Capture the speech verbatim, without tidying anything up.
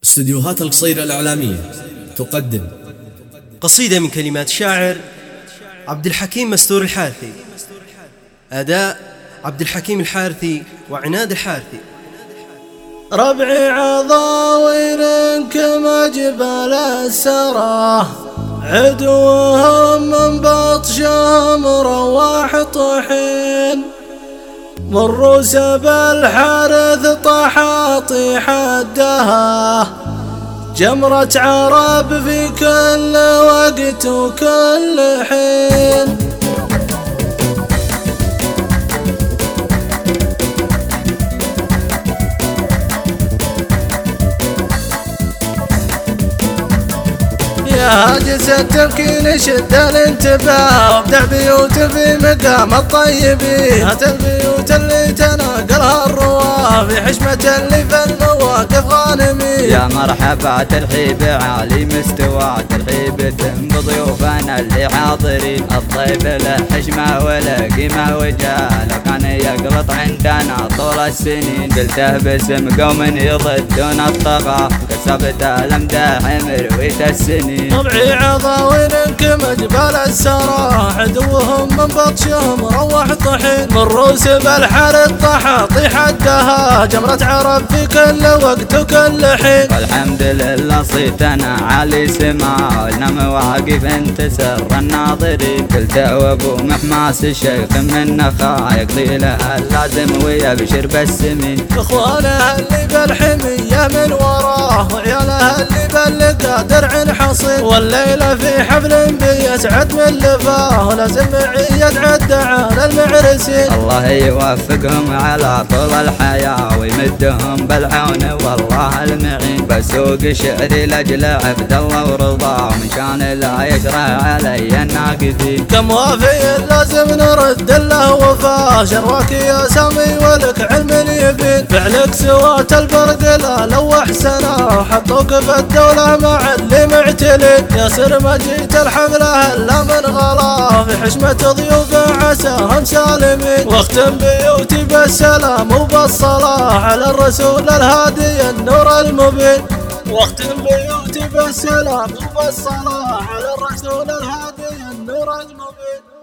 استديوهات القصيرة الإعلامية تقدم قصيدة من كلمات شاعر عبد الحكيم مستور الحارثي. أداء عبد الحكيم الحارثي وعناد الحارثي. ربعي عضاوين كما جبال السراه، عدوهم من بطشهم رواح طحين، مروا سب الحارث طحاطي حدها، جمرة عرب في كل وقت وكل حين. يا هاجس التمكين شد الانتباه، وابدع بيوت في مقام الطيبين، هات البيوت اللي تناقلها الرواه في حشمة اللي في المواقف غانمين. يا مرحبا ترحيب عالي مستوى، ترحيب بضيوفنا اللي حاضرين، الضيف له حشمه وله قيمه وجاه، لو كان يقلط عندنا طول السنين، قلته باسم قوم يضدون الطغى، كسبت الامداح مرويت السنين. ربعي عضاوين كما جبال السراه، عدوهم من بطشهم روح طحين، مروا سب الحارث طحاطي حدها، جمرة عرب في كل وقت وكل حين. والحمد لله صيتنا عالي سما، ولنا مواقف تسر الناظرين، قلت وابو محماس الشيخ من نخا، يقضي له اللازم ويبشر بالسمين. اخوانه اللي بالحمية من وراه، وعياله اللي باللقى درع حصين، والليلة في حفل بيسعد من لفاه، ولازم يتعدى على المعرسين. الله يوفقهم على طول الحياة، ويمدهم بالعون والله المعين، بسوق شعري لاجل عبد الله ورضاه، ومن شان لا يشرع علي الناقدين. كم وافي لازم نرد له وفاه، شرواك يا سامي ولك علم يبين، فعلك سوات البرق لا لو احسنا، حطوك في الدولة مع اللي معتلين. ياسر ما جيت الحفلة الا من غلا، في حشمة ضيوف عساهم سالمين، واختم بيوتي بالسلام وبالصلاة على الرسول الهادي النور المبين. واختم بيوتي بالسلام وبالصلاة على الرسول الهادي النور المبين.